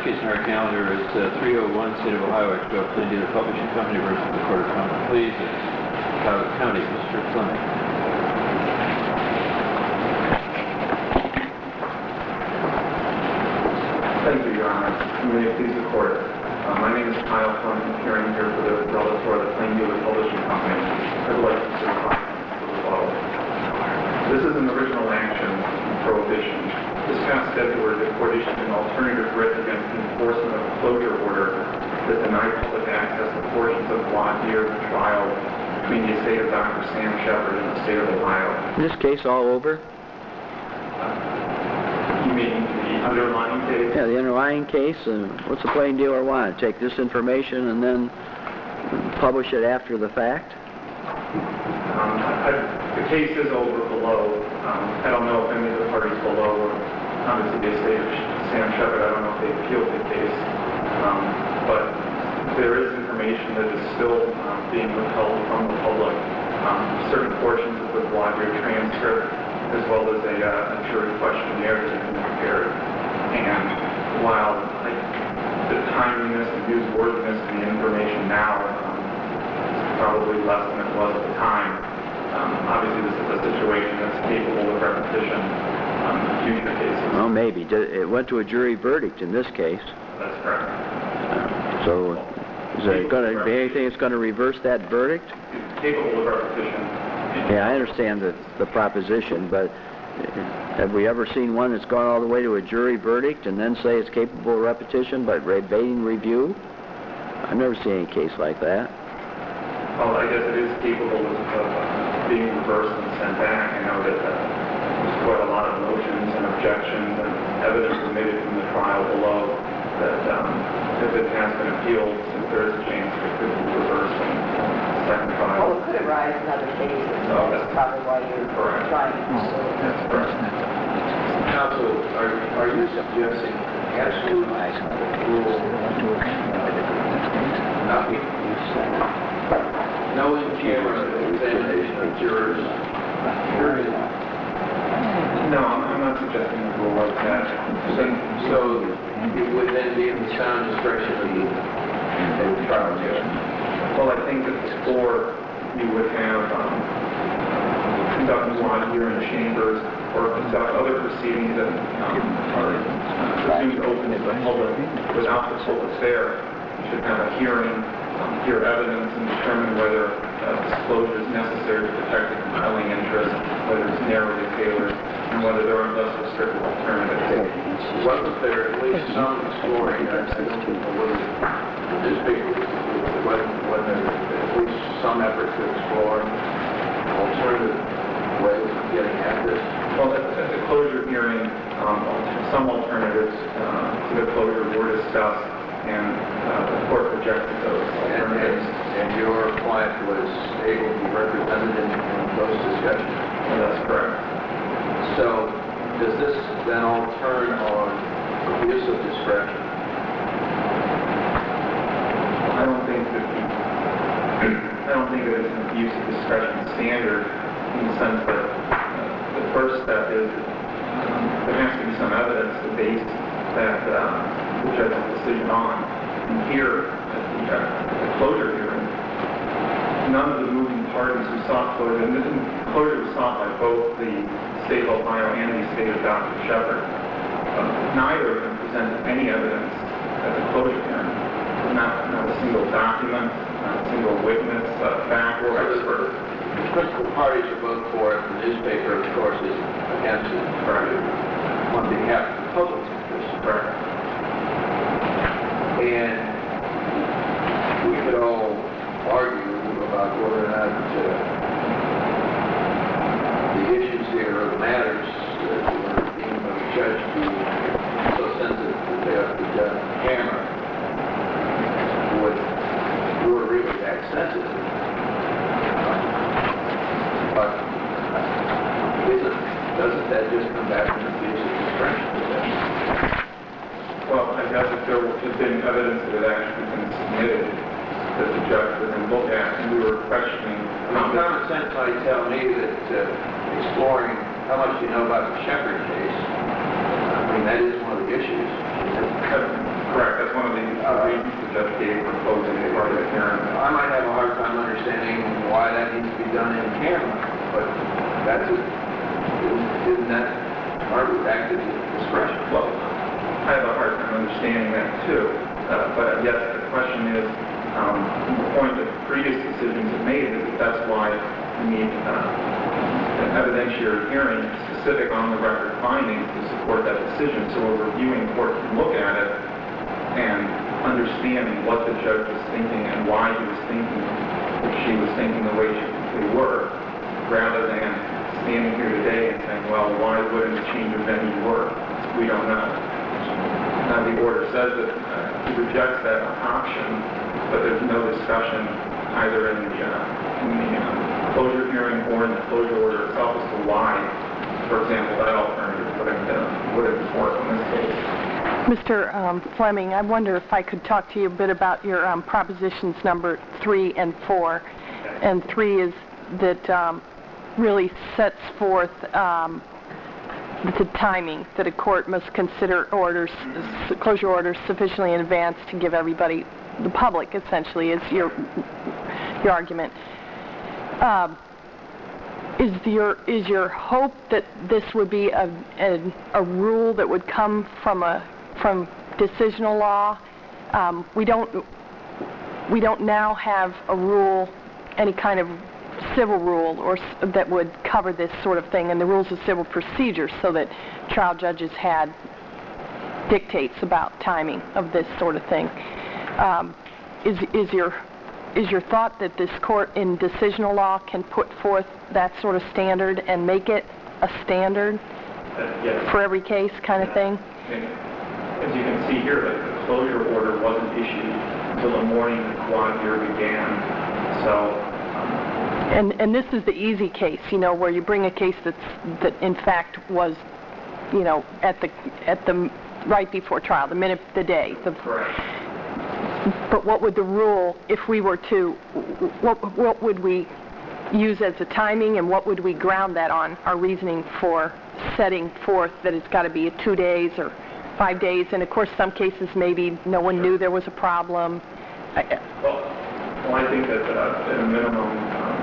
last case on our calendar is 301 State of Ohio Expo Plain Dealer Publishing Company versus the Court of Common Pleas in Cowlitz County. Mr. Fleming. Thank you, Your Honor. May it please the Court. My name is Kyle Fleming, appearing here for the relator of the Plain Dealer Publishing Company. I would like to certify for the following. This is an original action prohibition. This past February, the Court issued an alternative writ against the enforcement of a closure order that denied public access to portions of voir dire trial between the estate of Dr. Sam Shepard and the state of Ohio. Is this case all over? You mean the underlying case? Yeah, the underlying case. What's the plain dealer want? Take this information and then publish it after the fact? The case is over below. I don't know if any of the parties below, obviously the estate of Sam Shepard, I don't know if they appealed the case. But there is information that is still being withheld from the public. Certain portions of the voir dire transcript, as well as a jury questionnaire that has been prepared. And while the timeliness and newsworthiness of the information now is probably less than it was at the time, obviously this is a situation that's capable of repetition in future cases. Well, maybe. It went to a jury verdict in this case. That's correct. So is there going to be anything that's going to reverse that verdict? It's capable of repetition. Yeah, I understand the proposition, but have we ever seen one that's gone all the way to a jury verdict and then say it's capable of repetition but evading review? I've never seen any case like that. Well, I guess it is capable of being reversed and sent back. I know that there's quite a lot of motions and objections and evidence submitted from the trial below that if it has been appealed, since there is a chance it could be reversed in the second trial. Well, it could arise in other cases. No, that's probably why you're correct. trying to pursue it. That's correct. Counsel, are you suggesting absolute rule nothing? No in-camera examination of jurors? Period. No, I'm not suggesting a rule like that. So it would then be in the sound discretion of the trial judge? Well, I think that before you would have conduct voir dire in chambers or conduct other proceedings that are presumed open to the public without the public there, you should have a hearing, hear evidence, and determine whether disclosure is necessary to protect the compelling interest, whether it's narrowly tailored, and whether there are less restrictive alternatives. Wasn't there at least some exploring? I don't know whether the newspaper was there at least some effort to explore alternative ways of getting at this? Well, at the closure hearing, some alternatives to the closure were discussed, and the court rejected those alternatives. And your client was able to be represented in those discussions? Well, that's correct. So, does this then all turn on abuse of discretion? I don't think that it's an abuse of discretion standard in the sense that the first step is there has to be some evidence to base that the judge's decision on. And here, at the closure hearing, none of the moving parties who sought closure, and closure was sought by both the state of Ohio and the state of Dr. Shepard. Neither of them presented any evidence at the closure hearing. Not a single document, not a single witness, fact, or expert. The principal parties are both for it. The newspaper, of course, is against it. Correct. On behalf of the public's interest. Correct. And we could all argue about whether or not the issues here or the matters that were deemed by the judge to be so sensitive that they ought to be done on camera were really that sensitive. But doesn't that just come back to the abuse of discretion? Well, I guess if there had been evidence that had actually been submitted that the judge would then look at, and we were questioning. Common sense might tell me that exploring how much you know about the Shepard case, I mean, that is one of the issues. Correct. done in camera, but that's isn't that active discretion? Well, I have a hard time understanding that too. But yes, the question is, the point that previous decisions have made is that that's why we need an evidentiary hearing specific on the record findings to support that decision. So a reviewing court can look at it and understanding what the judge was thinking and why he was thinking, if she was thinking the way they were, rather than standing here today and saying, well, why wouldn't a change of venue work? We don't know. Now the order says that he rejects that option, but there's no discussion either in the closure hearing or in the closure order itself as to why, for example, that alternative wouldn't work in this case. Mr. Fleming, I wonder if I could talk to you a bit about your propositions number 3 and 4. And 3 is that really sets forth the timing that a court must consider closure orders sufficiently in advance to give everybody, the public essentially, is your argument. Is your hope that this would be a rule that would come from decisional law? We don't now have a rule, any kind of civil rule that would cover this sort of thing, and the rules of civil procedure, so that trial judges had dictates about timing of this sort of thing. Is your thought that this court in decisional law can put forth that sort of standard and make it a standard Yes. for every case kind of thing? As you can see here, the closure order wasn't issued until the morning the quad year began. So. And this is the easy case, where you bring a case that in fact was, at the right before trial, the day. Correct. But what would the rule, if we were to, what would we use as the timing, and what would we ground that on, our reasoning for setting forth that it's got to be 2 days or 5 days? And of course, some cases maybe no one knew there was a problem. Well, I think that at a minimum,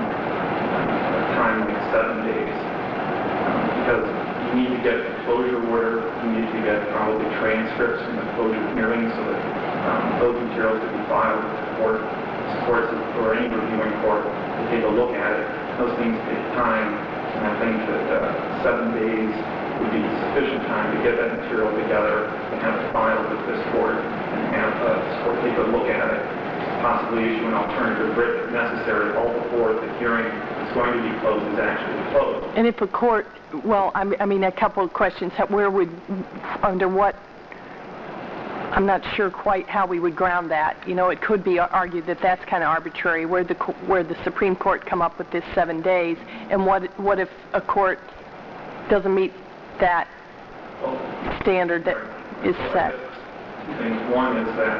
time like 7 days, because you need to get the closure order, you need to get probably transcripts from the closure hearing, so that those materials could be filed with the courts or any reviewing court to take a look at it. Those things take time, and I think that 7 days would be sufficient time to get that material together and have it filed with this court and have this court take a look at it, possibly issue an alternative writ if necessary, all before the hearing is going to be closed is actually closed. And if a court, well, I mean, a couple of questions. Under what, I'm not sure quite how we would ground that. It could be argued that that's kind of arbitrary, where the Supreme Court come up with this 7 days, and what if a court doesn't meet that standard that is set? Two things. One is that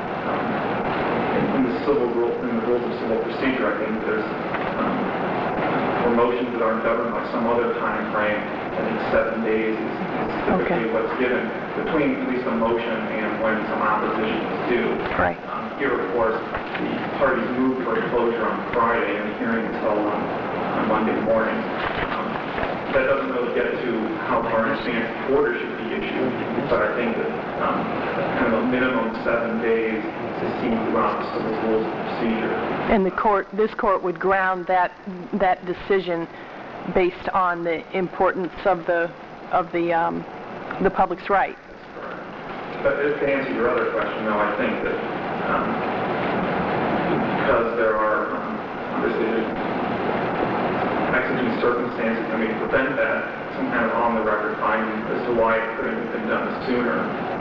in the rules of civil procedure, I think there's for motions that aren't governed by some other time frame. I think 7 days is typically what's given between at least a motion and when some opposition is due. Right. Here, of course, the parties moved for a closure on Friday, and the hearing is held on Monday morning. That doesn't really get to how far in advance the order should be issued, but I think that kind of a minimum 7 days is seen throughout the civil rules of procedure. And this court would ground that decision based on the importance of the public's right. That's correct. But to answer your other question, though, I think that because there are obviously exigent circumstances that may prevent that, some kind of on-the-record finding as to why it couldn't have been done sooner.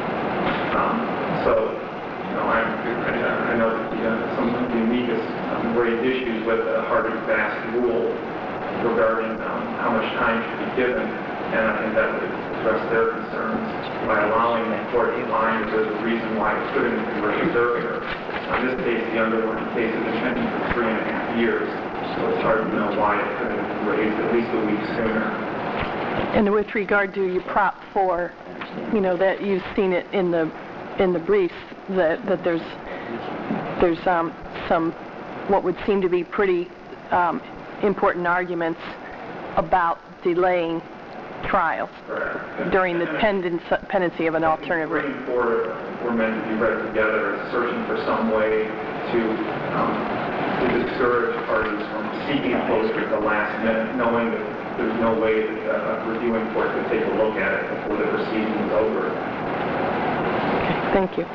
I know that some of the amicus raised issues with the hard and fast rule regarding how much time should be given, and I think that would address their concerns by allowing the court to find that there's a reason why it couldn't have been raised earlier. In this case, the underlying case has been pending for 3.5 years. So it's hard to know why it couldn't have been raised at least a week sooner. And with regard to your Prop 4, that you've seen it in the briefs that there's some what would seem to be pretty important arguments about delaying trials during the pendency of an alternative. Bringing forward were meant to be read together, searching for some way to discourage parties from seeking closure at the last minute, knowing that there's no way that a reviewing court could take a look at it before the proceeding was over. Okay, thank you.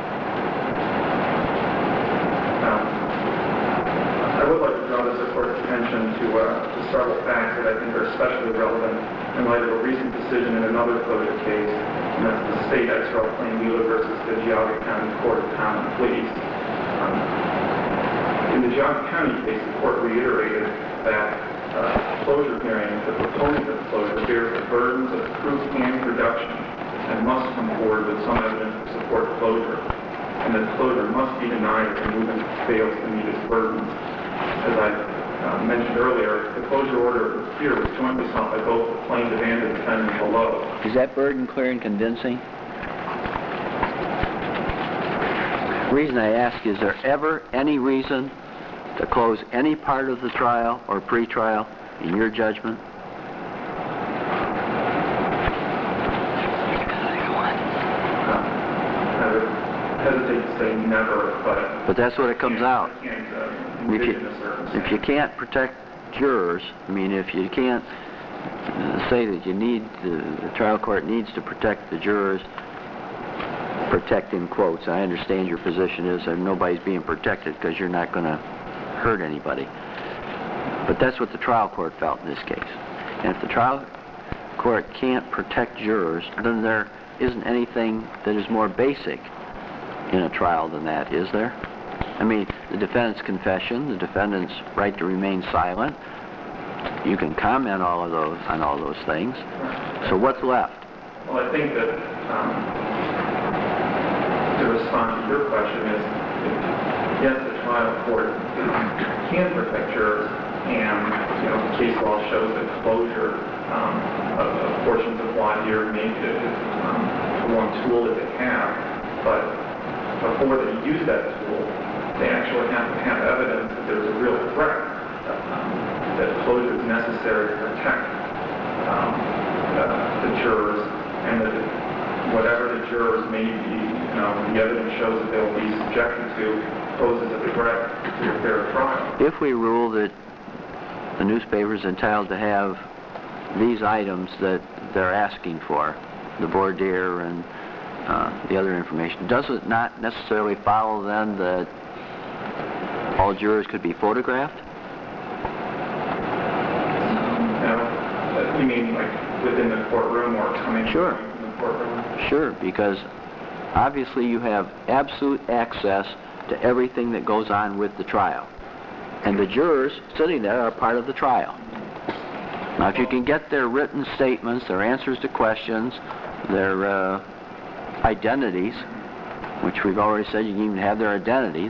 I would like to draw this court's attention to several facts that I think are especially relevant in light of a recent decision in another closure case, and that's the State Ex Rel. Plain Wheeler versus the Geauga County Court of Common Pleas. In the Geauga County case, the court reiterated that closure hearing, the proponent of closure bears the burdens of proof and production and must come forward with some evidence to support closure, and that closure must be denied if the movement fails to meet its burdens. As I mentioned earlier, the closure order here was jointly sought by both the plaintiff and the defendant below. Is that burden clear and convincing? The reason I ask, is there ever any reason to close any part of the trial or pre-trial in your judgment? I would hesitate to say never, But that's what it comes out. I can't envision a circumstance. If you can't protect jurors, I mean, if you can't say that you need, the trial court needs to protect the jurors, protect in quotes. I understand your position is that nobody's being protected because you're not going to hurt anybody. But that's what the trial court felt in this case. And if the trial court can't protect jurors, then there isn't anything that is more basic in a trial than that, is there? I mean, the defendant's confession, the defendant's right to remain silent. You can comment on all those things. So what's left? Well, I think that to respond to your question is, yes, the trial court can protect jurors, and the case law shows that closure of portions of voir dire may be one tool that they have, but before they use that tool, they actually have to have evidence that there's a real threat, that closure is necessary to protect the jurors, and that whatever the jurors may be, the evidence shows that they'll be subjected to poses a threat to a fair trial. If we rule that the newspaper is entitled to have these items that they're asking for, the voir dire and the other information, does it not necessarily follow then that all jurors could be photographed? You mean like within the courtroom or coming Sure. from the courtroom? Sure, because obviously you have absolute access to everything that goes on with the trial. And the jurors sitting there are part of the trial. Now, if you can get their written statements, their answers to questions, their identities, which we've already said you can even have their identities,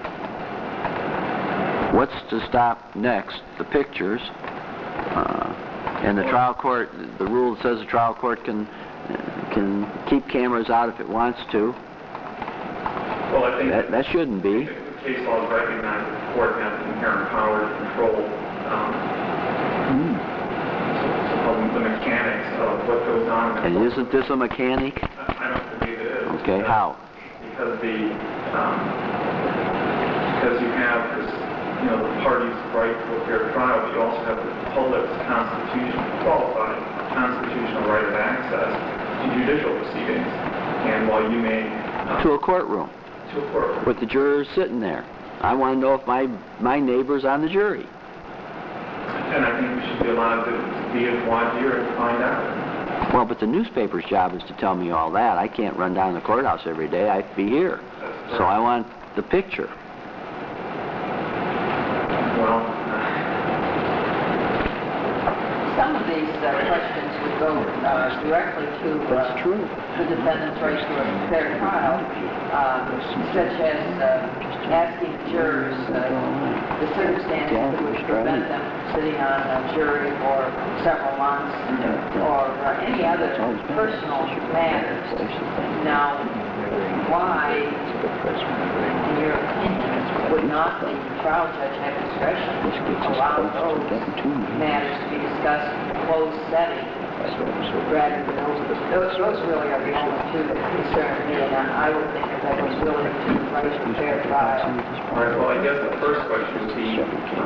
what's to stop next? The pictures. And the trial court, the rule says the trial court can keep cameras out if it wants to. Well, I think That shouldn't be. the case law recognizes that the court has inherent power to control the mechanics of what goes on. And isn't this a mechanic? I don't believe it is. Okay, how? Because because you have this, the party's right to a fair trial, but you also have the public's qualified constitutional right of access to judicial proceedings. And while you may... To a courtroom. To a courtroom. With the jurors sitting there. I want to know if my neighbor's on the jury. And I think we should be allowed to be at voir dire and find out. Well, but the newspaper's job is to tell me all that. I can't run down to the courthouse every day. I have to be here. So I want the picture. Well... Some of these questions would go directly to That's true. the defendant's right to a fair trial, such as asking jurors the circumstances that would prevent them from sitting on a jury for several months, or any other personal matters. Now, why, in your opinion, would not the trial judge have discretion to allow those matters to be discussed in a closed setting rather than open? Those really are the only two that concern me, and I would think that that was willing to right to fair trial. All right, well, I guess the first question would be,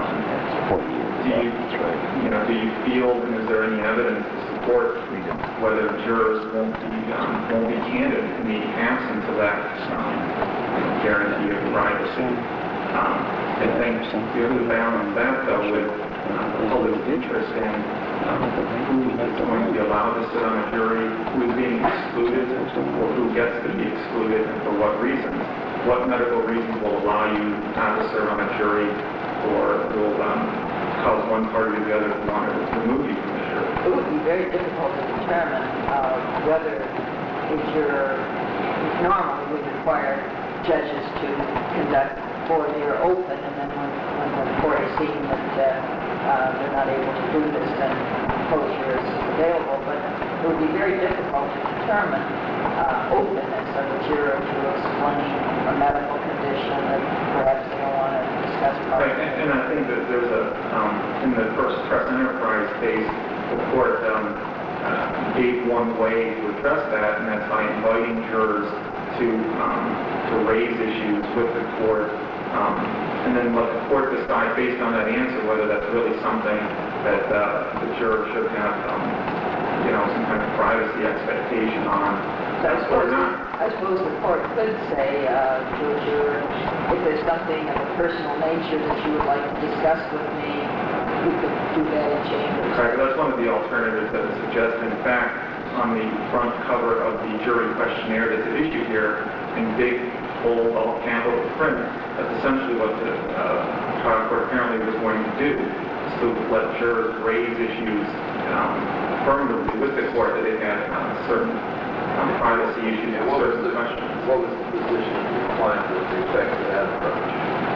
do you feel, and is there any evidence to support whether jurors won't be candid in the absence of that guarantee of privacy? I think you have to balance that, though, with the public's interest in who is going to be allowed to sit on a jury, who is being excluded, or who gets to be excluded, and for what reasons. What medical reasons will allow you not to serve on a jury, or will cause one party or the other to want to remove you from the jury? It would be very difficult to determine whether a juror normally would require judges to conduct voir dire open, and then when the court is seeing that they're not able to do this, then closure is available. But it would be very difficult to determine openness of a juror to explain a medical condition that perhaps they don't want to discuss Right, publicly. and I think that there's in the first Press Enterprise case, the court gave one way to address that, and that's by inviting jurors to raise issues with the court, and then let the court decide based on that answer whether that's really something that the juror should have, some kind of privacy expectation on, or not. I suppose the court could say to a juror, if there's something of a personal nature that you would like to discuss with me, we could do that in chambers. Correct. That's one of the alternatives that was suggested. In fact, on the front cover of the jury questionnaire that's at issue here, in big, bold, all capital print, that's essentially what the trial court apparently was going to do, is to let jurors raise issues affirmatively with the court that they had certain privacy issues and certain questions. What was the position of your client with respect to that approach?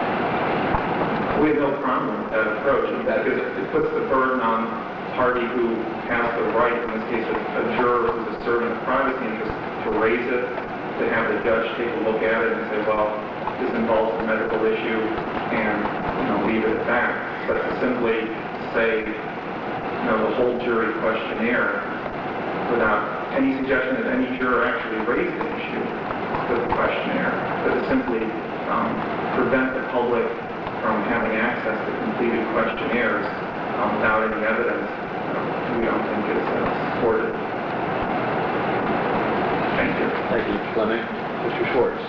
We have no problem with that approach, because it puts the burden on the party who has the right, in this case a juror who's asserting a privacy interest, to raise it, to have the judge take a look at it and say, well, this involves a medical issue, and leave it at that. But to simply say, the whole jury questionnaire without any suggestion that any juror actually raised an issue with the questionnaire, but to simply prevent the public from having access to completed questionnaires without any evidence, we don't think is supported. Thank you. Thank you, Mr. Fleming. Mr. Schwartz.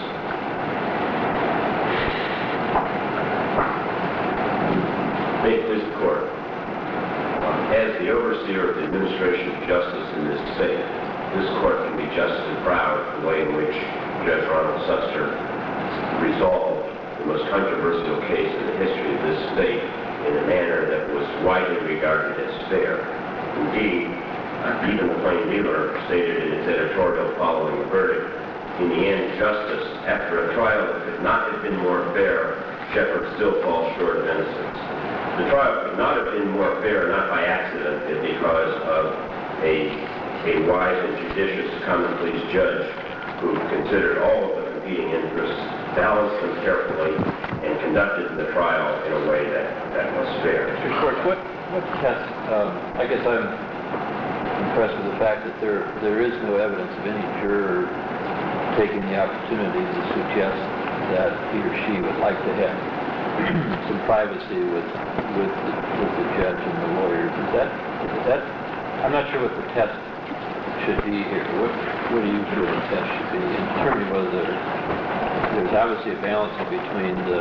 May it please the Court. As the overseer of the administration of justice in this state, this Court can be just as proud of the way in which Judge Ronald Suster resolved the most controversial case in the history of this state in a manner that was widely regarded as fair. Indeed, even the plain dealer stated in his editorial following the verdict, in the end, justice, after a trial that could not have been more fair, Shepard still falls short of innocence. The trial could not have been more fair, not by accident, but because of a wise and judicious common pleas judge who considered all of the competing interests, balanced them carefully, and conducted the trial in a way that was fair. Mr. Schwartz, what test, I guess I'm impressed with the fact that there is no evidence of any juror taking the opportunity to suggest that he or she would like to have some privacy with the judge and the lawyers. Is that I'm not sure what the test should be here. What do you feel the test should be in terms of whether there's obviously a balance between the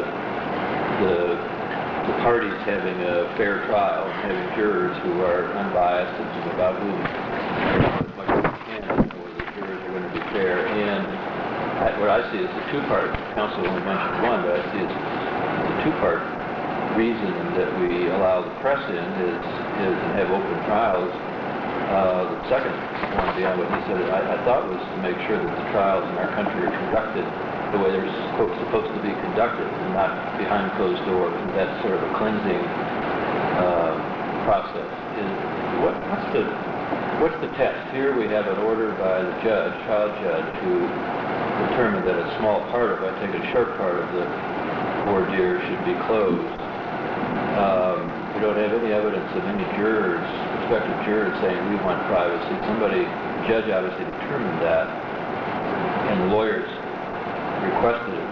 parties having a fair trial and having jurors who are unbiased and about whom as much as we can know whether the jurors are going to be fair. And what I see is a two-part. Counsel only mentioned one, but I see it's a two-part reason that we allow the press in is and have open trials. The second one, beyond what he said, I thought was to make sure that the trials in our country are conducted the way they're supposed to be conducted and not behind closed doors. And that's sort of a cleansing process. What's the test? Here we have an order by the trial judge, who determined that a small part of, I take a short part of the voir dire should be closed. We don't have any evidence of any jurors, prospective jurors, saying we want privacy. The judge obviously determined that, and the lawyers requested it.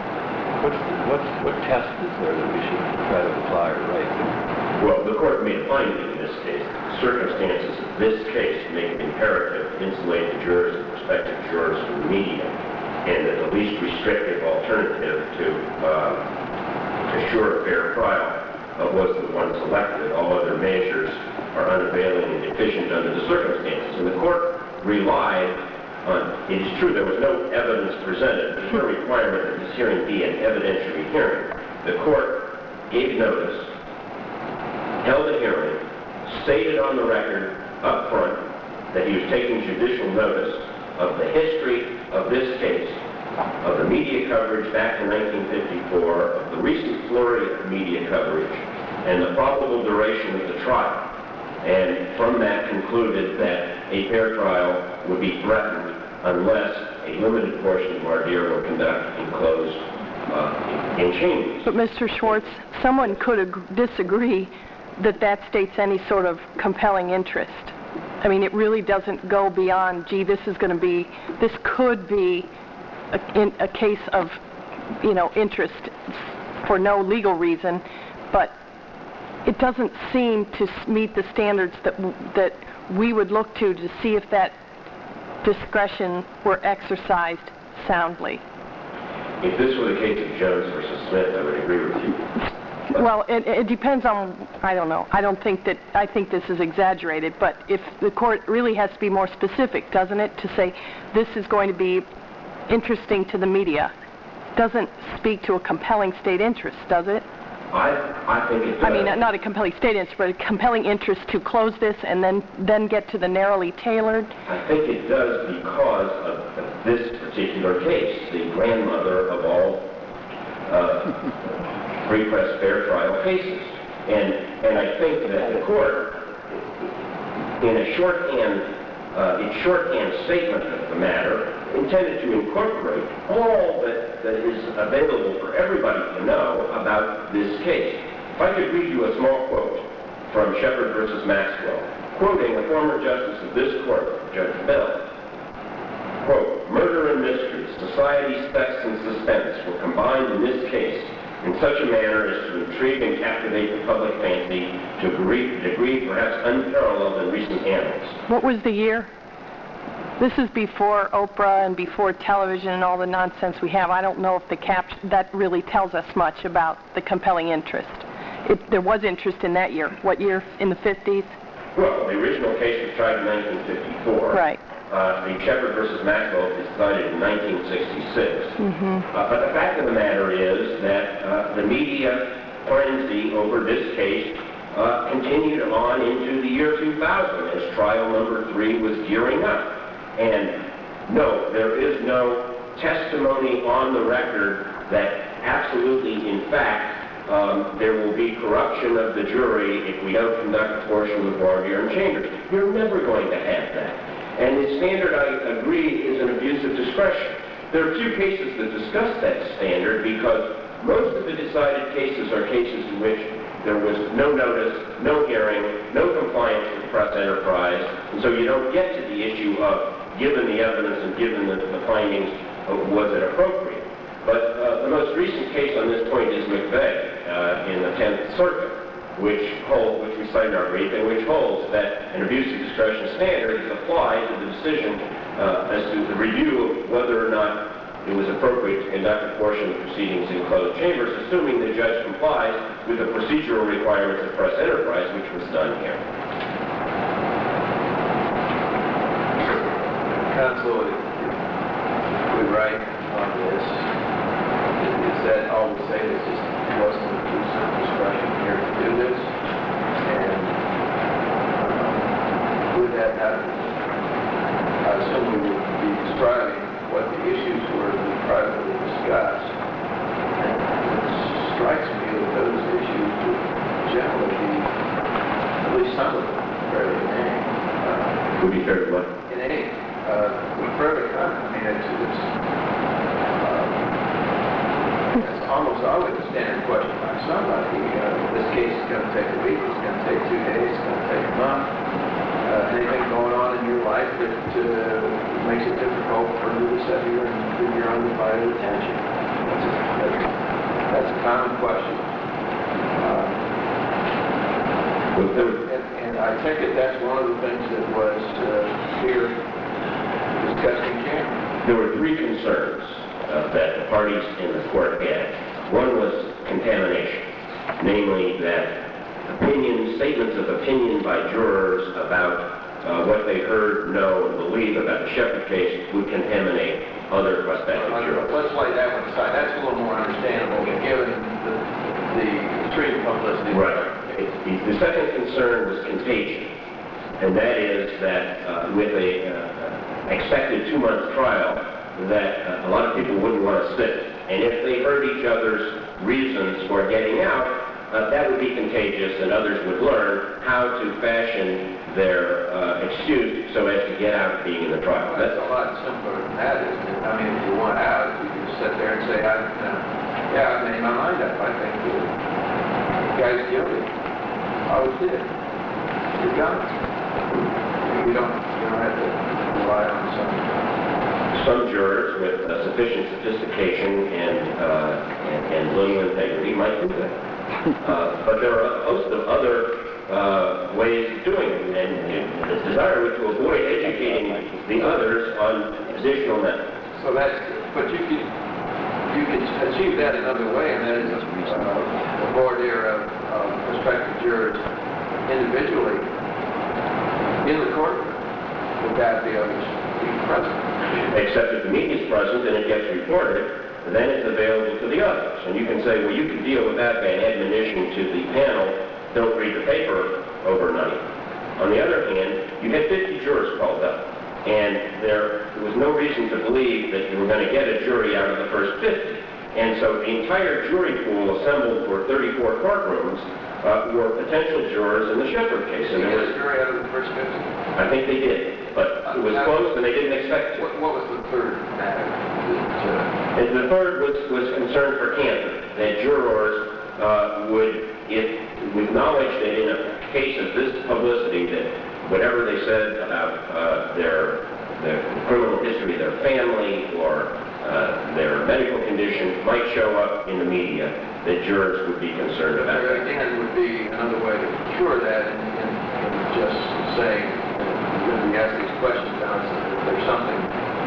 What test is there that we should try to apply or write? Well, the court made a finding in this case. The circumstances of this case make it imperative to insulate the jurors and prospective jurors from the media, and that the least restrictive alternative to assure a fair trial was the one selected. All other measures are unavailing and deficient under the circumstances. And the court relied on, it is true there was no evidence presented. There's no requirement that this hearing be an evidentiary hearing. The court gave notice, held a hearing, stated on the record up front that he was taking judicial notice of the history of this case, of the media coverage back in 1954, of the recent flurry of media coverage, and the probable duration of the trial. And from that concluded that a fair trial would be threatened unless a limited portion of voir dire were conducted and closed in chambers. But Mr. Schwartz, someone could disagree that states any sort of compelling interest. I mean, it really doesn't go beyond, gee, this could be a case of, interest for no legal reason, but it doesn't seem to meet the standards that we would look to see if that discretion were exercised soundly. If this were the case of Jones versus Smith, I would agree with you. Well, it depends on, I don't know. I think this is exaggerated, but if the court really has to be more specific, doesn't it, to say this is going to be interesting to the media, doesn't speak to a compelling state interest, does it? I think it does. I mean, not a compelling state interest, but a compelling interest to close this and then get to the narrowly tailored. I think it does because of this particular case, the grandmother of all free press fair trial cases. And I think that the court, in a shorthand statement of the matter, intended to incorporate all that is available for everybody to know about this case. If I could read you a small quote from Shepard versus Maxwell, quoting a former justice of this court, Judge Bell, quote, "Murder and mystery, society, specs, and suspense were combined in this case in such a manner as to intrigue and captivate the public fancy to a degree perhaps unparalleled in recent annals." What was the year? This is before Oprah and before television and all the nonsense we have. I don't know if that really tells us much about the compelling interest. There was interest in that year. What year? In the 50s? Well, the original case was tried in 1954. Right. The Shepard versus Maxwell was decided in 1966. Mm-hmm. But the fact of the matter is that the media frenzy over this case continued on into the year 2000 as trial number 3 was gearing up. And no, there is no testimony on the record that absolutely, in fact, there will be corruption of the jury if we don't conduct a portion of voir dire in chambers. You're never going to have that. And the standard, I agree, is an abuse of discretion. There are few cases that discuss that standard because most of the decided cases are cases in which there was no notice, no hearing, no compliance with press enterprise, and so you don't get to the issue of, given the evidence and given the findings, was it appropriate? But the most recent case on this point is McVeigh in the 10th Circuit, which we cite in our brief, and which holds that an abuse of discretion standard is applied to the decision as to the review of whether or not it was appropriate to conduct a portion of proceedings in closed chambers, assuming the judge complies with the procedural requirements of press enterprise, which was done here. Counsel, if we write on this, is that all we say is just wasn't an abuse of discretion here to do this? And would that happen? I assume we would be describing what the issues were that we privately discussed. And it strikes me that those issues would generally be, at least some of them, fairly inane. Would be fair to what? Inane. Fairly common. I mean, it's almost always a standard question by somebody. This case is going to take a week, it's going to take 2 days, it's going to take a month. Anything going on in your life that makes it difficult for you to set your undivided attention? That's a common question. And I take it that's one of the things that was here discussed in camera. There were 3 concerns that the parties in the court had. One was contamination, namely that statements of opinion by jurors about what they heard, know, and believe about the Shepard case would contaminate other prospective jurors. Let's lay that one aside. That's a little more understandable given the extreme publicity. Right. The second concern was contagion, and that is that with a expected 2-month trial, that a lot of people wouldn't want to sit. And if they heard each other's reasons for getting out, that would be contagious, and others would learn how to fashion their excuse so as to get out of being in the trial. That's a lot simpler than that, isn't it? I mean, if you want out, you can just sit there and say, I've made my mind up. I think the guy's guilty. I was did. You're done. You don't have to rely on some jurors with sufficient sophistication and little integrity might do that. But there are a host of other ways of doing it, and the desire was to avoid educating the others on additional methods. So but you can achieve that another way, and that is a voir dire of prospective jurors individually in the courtroom without the others being present. Except if the media is present and it gets reported, then it's available to the others. And you can say, well, you can deal with that by an admonition to the panel, don't read the paper overnight. On the other hand, you had 50 jurors called up, and there was no reason to believe that you were going to get a jury out of the first 50. And so the entire jury pool assembled for 34 courtrooms were potential jurors in the Shepard case. Did you get a jury out of the first 50? I think they did, but it was close and they didn't expect it. What was the third matter? And the third was concern for candor, that jurors would acknowledge that in a case of this publicity, that whatever they said about their criminal history, their family, or their medical condition might show up in the media, that jurors would be concerned about that. Again, would be another way to cure that in just saying, when we ask these questions now, if there's something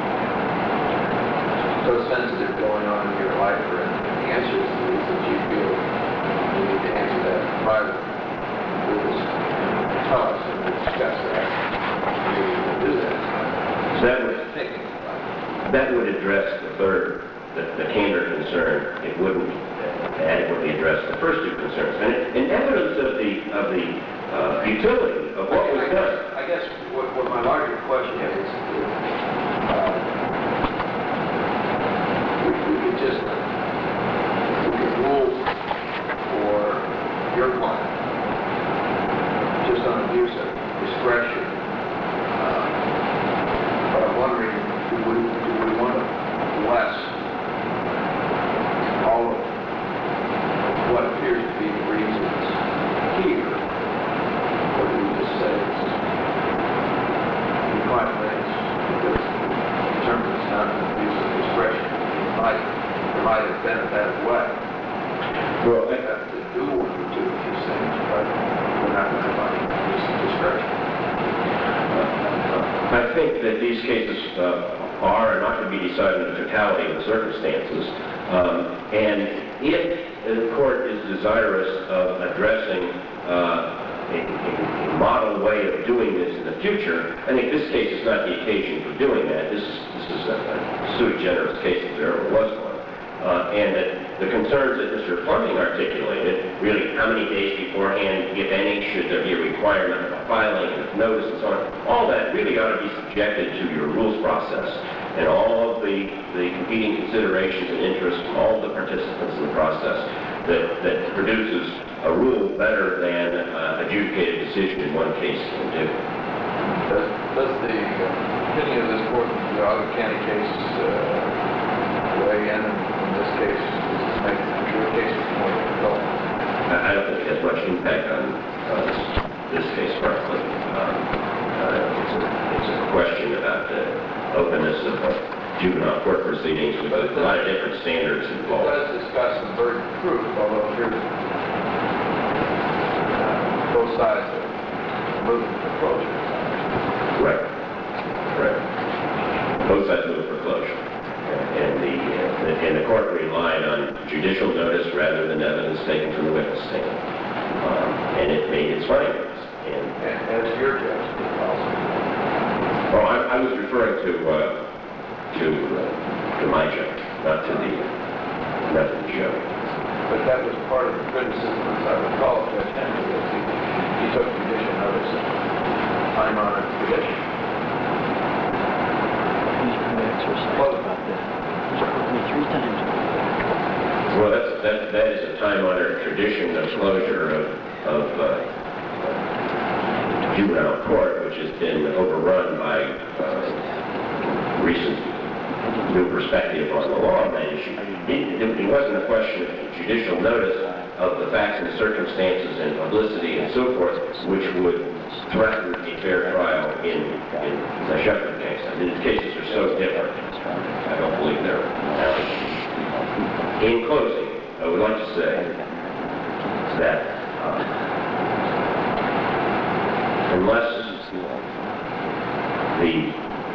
so sensitive going on in your life, or in the answers to these that you feel you need to answer that privately, please tell us and we'll discuss that. You will do that. So that would address the third, the candor concern. It wouldn't adequately address the first 2 concerns. And evidence of the futility of what was done. I guess what my larger question is we could rule for your client just on abuse of discretion. But I'm wondering, do we want to bless all of what appears to be the reasons here? Or do we just say the client thinks because in terms of it's not an abuse of discretion, it might have been a better way. Well, We have to do one or two of these things, but we're not going to find abuse of discretion. I think that these cases are and ought to be decided in the totality of the circumstances. And if the court is desirous of addressing a model way of doing this in the future, I think this case is not the occasion for doing that. This is a sui generis case if there ever was one. And that the concerns that Mr. Fleming articulated, really how many days beforehand, if any, should there be a requirement of a filing and a notice and so on, all that really ought to be subjected to your rules process and all of the competing considerations and interests from all the participants in the process that produces a rule better than adjudicated decision in one case can do. Does the opinion of this court in the other county cases weigh in this case? Does this make case is more difficult. I don't think it has much impact on this case, frankly. It's a question about the openness of juvenile court proceedings with a lot of different standards It involved. does discuss the burden of proof, although here both sides are moving for closure. Right. Right. Both sides move for closure. And the court relied on judicial notice rather than evidence taken from the witness stand. And it made its findings. And as your judge also. Oh, I was referring to my judge, not to the judge. But that was part of the criticism, as I recall, of Judge Henry, that he took judicial notice of time-honored tradition. What about that? Well, that is a time-honored tradition of closure of juvenile court, which has been overrun by recent new perspective on the law on that issue. It wasn't a question of judicial notice of the facts and circumstances and publicity and so forth, which would threaten a fair trial in the Shepard case. I mean, these cases are so different. I don't believe they're analogous. In closing, I would like to say that unless the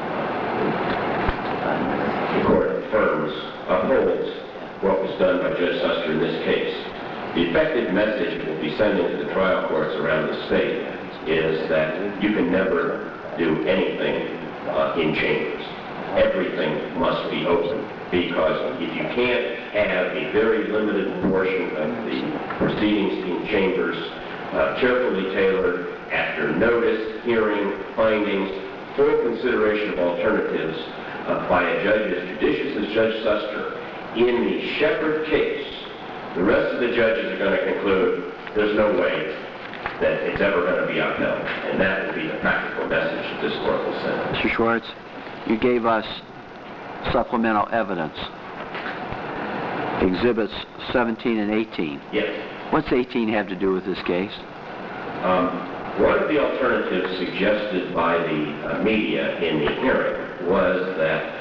court upholds what was done by Judge Suster in this case, the effective message it will be sending to the trial courts around the state is that you can never do anything in chambers. Everything must be open, because if you can't have a very limited portion of the proceedings in chambers carefully tailored after notice, hearing, findings, full consideration of alternatives by a judge as judicious as Judge Suster, in the Shepard case, the rest of the judges are going to conclude there's no way that it's ever going to be upheld. And that will be the practical message that this court will send. Mr. Schwartz, you gave us supplemental evidence, Exhibits 17 and 18. Yes. What's 18 have to do with this case? One of the alternatives suggested by the media in the hearing was that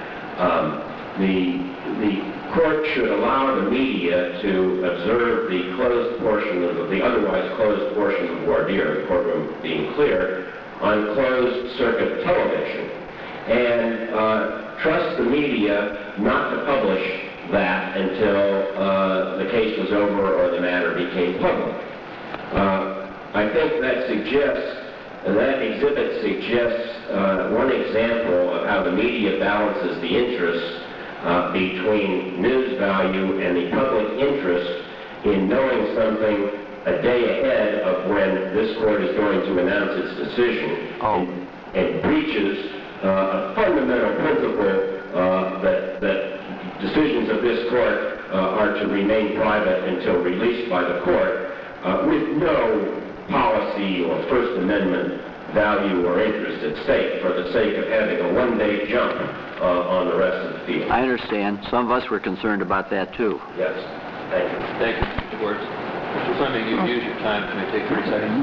the court should allow the media to observe the closed portion of the otherwise closed portion of voir dire, the courtroom being clear, on closed circuit television, and trust the media not to publish that until the case was over or the matter became public. I think that exhibit suggests one example of how the media balances the interests between news value and the public interest in knowing something a day ahead of when this court is going to announce its decision, and breaches a fundamental principle that decisions of this court are to remain private until released by the court, with no policy or First Amendment value or interest at stake for the sake of having a one-day jump on the rest of the field. I understand. Some of us were concerned about that, too. Yes. Thank you. Thank you, Mr. Schwartz. Mr. Fleming, you've used your time. Can I take 30 seconds?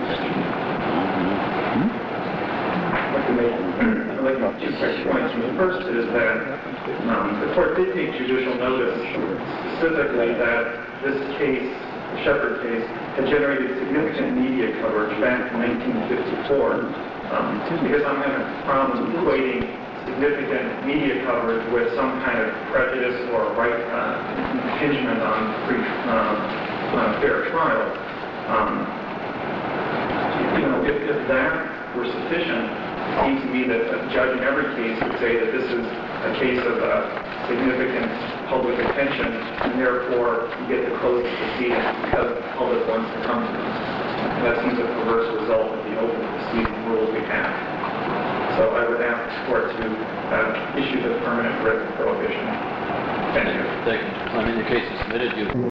I'd like to make 2 quick points. The first is that the court did take judicial notice specifically that this case, the Shepard case, had generated significant media coverage back in 1954. Because I'm having a problem equating significant media coverage with some kind of prejudice or right impingement on a fair trial. If that were sufficient, it seems to me that a judge in every case would say that this is a case of significant public attention, and therefore you get to close the proceedings because the public wants to come to them. And that seems a perverse result of the open proceeding rules we have. So I would ask the court to issue the permanent written prohibition. Thank you. Thank you, Mr. Fleming. The case is submitted.